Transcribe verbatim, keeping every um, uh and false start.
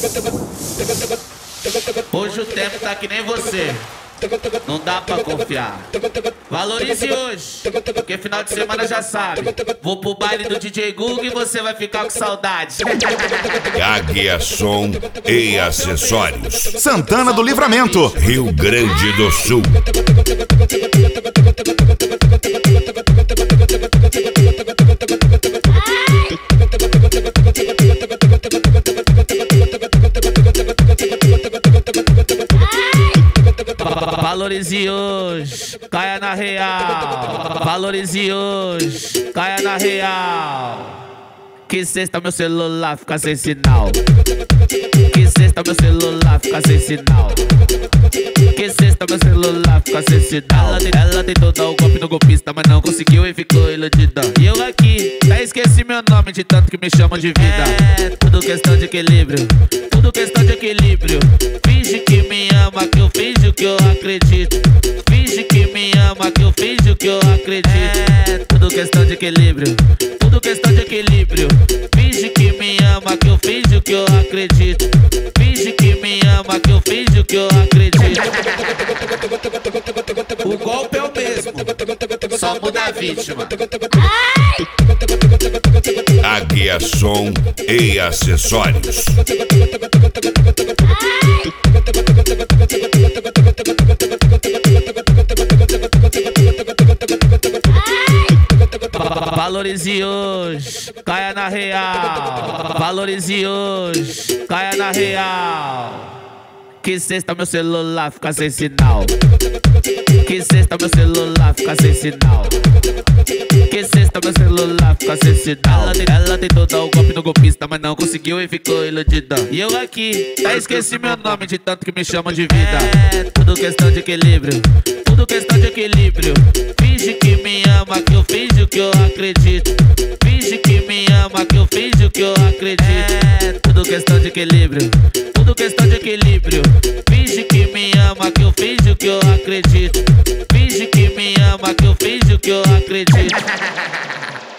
Hoje o tempo tá que nem você, não dá pra confiar. Valorize hoje, porque final de semana já sabe. Vou pro baile do D J Google e você vai ficar com saudade. Águia Som e Acessórios, Santana do Livramento, Rio Grande do Sul. Valorize hoje, caia na real. Valorize hoje, caia na real. Que sexta meu celular fica sem sinal. Que sexta meu celular fica sem sinal. Que sexta meu celular fica sem sinal. Ela, ela tentou dar o golpe no golpista, mas não conseguiu e ficou iludida. E eu aqui, até esqueci meu nome de tanto que me chamam de vida. É tudo questão de equilíbrio, tudo questão de equilíbrio. Finge que me ama, que eu finjo que eu acredito. Finge que me ama, que eu finjo que eu acredito. É tudo questão de equilíbrio, tudo questão de equilíbrio. Finge que me ama, que eu finjo que eu acredito. Finge que me ama, que eu finjo que eu acredito. O golpe é o mesmo, só muda a vítima. Águia Som e Acessórios. Valorize hoje, caia na real. Valorize hoje, caia na real. Que sexta meu celular fica sem sinal. Que sexta meu celular fica sem sinal. Que sexta meu celular fica sem sinal. Ela, ela tentou dar o golpe no golpista, mas não conseguiu e ficou iludida. E eu aqui, até esqueci meu nome de tanto que me chamam de vida. É tudo questão de equilíbrio, tudo questão de equilíbrio. Finge que me ama, que eu finjo que eu acredito. Finge que me ama, que eu finjo que eu acredito. É tudo questão de equilíbrio, tudo questão de equilíbrio. Finge que me ama, que eu finjo que eu acredito. Finge que me ama, que eu finjo que eu acredito.